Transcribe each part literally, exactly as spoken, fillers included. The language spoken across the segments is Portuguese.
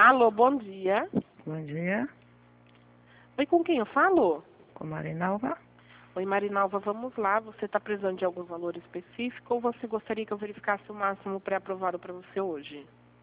Alô, bom dia. Bom dia, Oi, com quem eu falo? com Marinalva. Oi, Marinalva, vamos lá. Você está precisando de algum valor específico ou você gostaria que eu verificasse o máximo pré-aprovado para você hoje?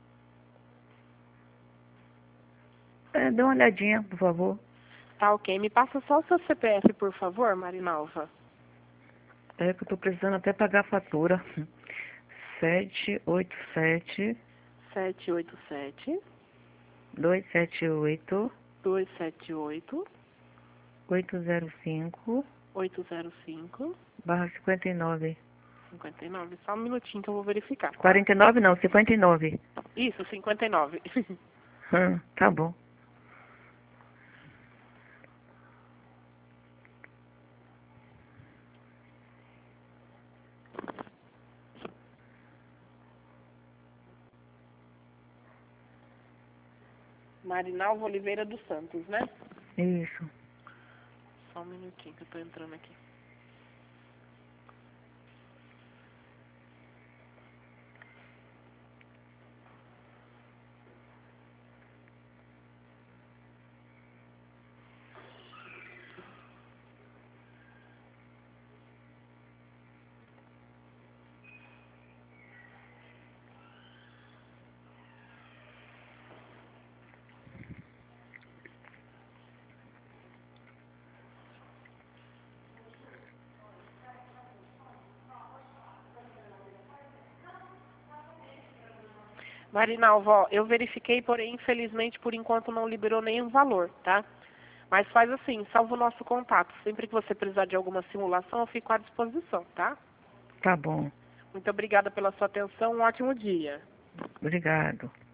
É, dê uma olhadinha, por favor. Tá ok. Me passa só o seu C P F, por favor, Marinalva. É que eu tô precisando até pagar a fatura. Sete oito sete, sete oito sete, dois sete oito, dois sete oito, oito zero cinco, oito zero cinco, barra cinquenta e nove. cinquenta e nove. Só um minutinho que eu vou verificar, tá? Quarenta e nove não, cinquenta e nove. Isso, cinquenta e nove. Hum, tá bom. Marinalva Oliveira dos Santos, né? Isso. Só um minutinho que eu tô entrando aqui. Marinalva, ó, eu verifiquei, porém, infelizmente, por enquanto não liberou nenhum valor, tá? Mas faz assim, salva o nosso contato. Sempre que você precisar de alguma simulação, eu fico à disposição, tá? Tá bom. Muito obrigada pela sua atenção, um ótimo dia. Obrigado.